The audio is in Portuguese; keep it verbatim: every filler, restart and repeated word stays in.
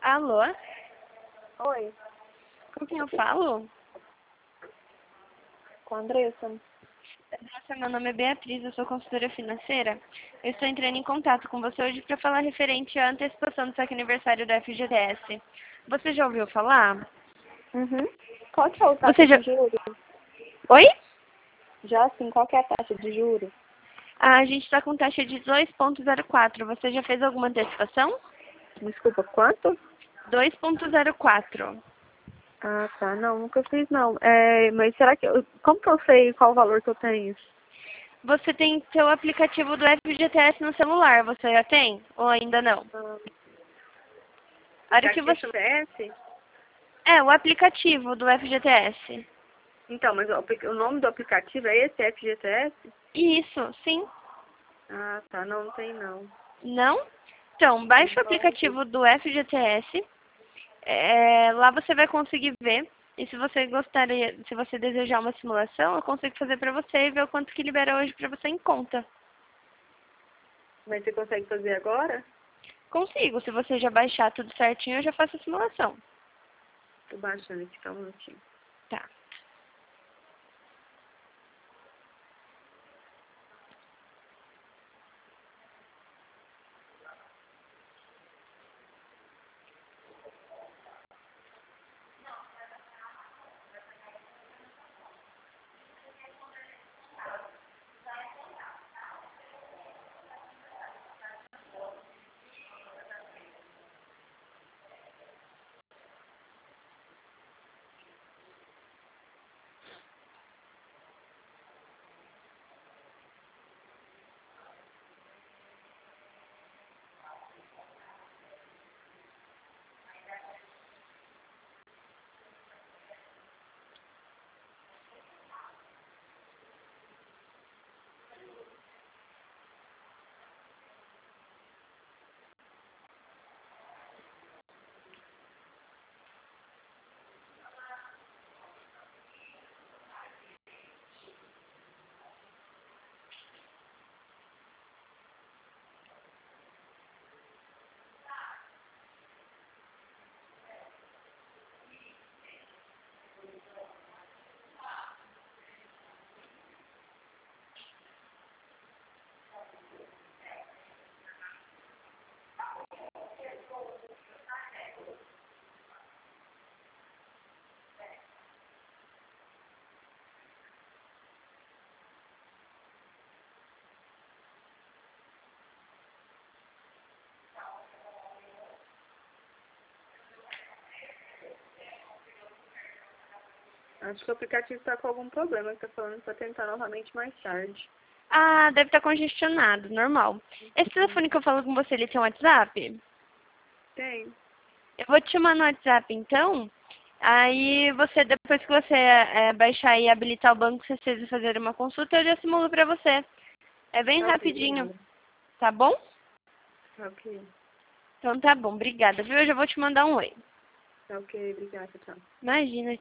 Alô? Oi, Com quem eu falo? com a Andressa. Nossa, meu nome é Beatriz, eu sou consultora financeira. Eu estou entrando em contato com você hoje para falar referente à antecipação do saque aniversário da F G T S. Você já ouviu falar? Uhum. Qual que é a taxa Você já... de juros? Oi? Já sim, qual que é a taxa de juros? Ah, a gente está com taxa de dois vírgula zero quatro. Você já fez alguma antecipação? Desculpa, quanto? dois vírgula zero quatro. Ah, tá. Não, nunca fiz não. É, mas será que eu, como que eu sei qual o valor que eu tenho? Você tem seu aplicativo do F G T S no celular, você já tem? Ou ainda não? Ah, A hora que você... F G T S? É, o aplicativo do F G T S. Então, mas o, apli- o nome do aplicativo é esse, F G T S? Isso, sim. Ah, tá. Não, não tem não. Não? Então, baixe o Não. aplicativo do F G T S. É, lá você vai conseguir ver. E se você gostaria, se você desejar uma simulação, eu consigo fazer pra você e ver o quanto que libera hoje pra você em conta. Mas você consegue fazer agora? Consigo. Se você já baixar tudo certinho, eu já faço a simulação. Tô baixando aqui, tá um minutinho. Tá. Acho que o aplicativo tá com algum problema, que tá falando pra tentar novamente mais tarde. Ah, deve estar congestionado, normal. Esse telefone que eu falo com você, ele tem um WhatsApp? Tem. Eu vou te chamar no WhatsApp, então. Aí você, depois que você é, baixar e habilitar o banco, se vocês fazerem uma consulta, eu já simulo pra você. É bem Ok, rapidinho, obrigada. tá bom? Ok. Então tá bom, obrigada, viu? Eu já vou te mandar um oi. Ok, obrigada, tchau. Imagina.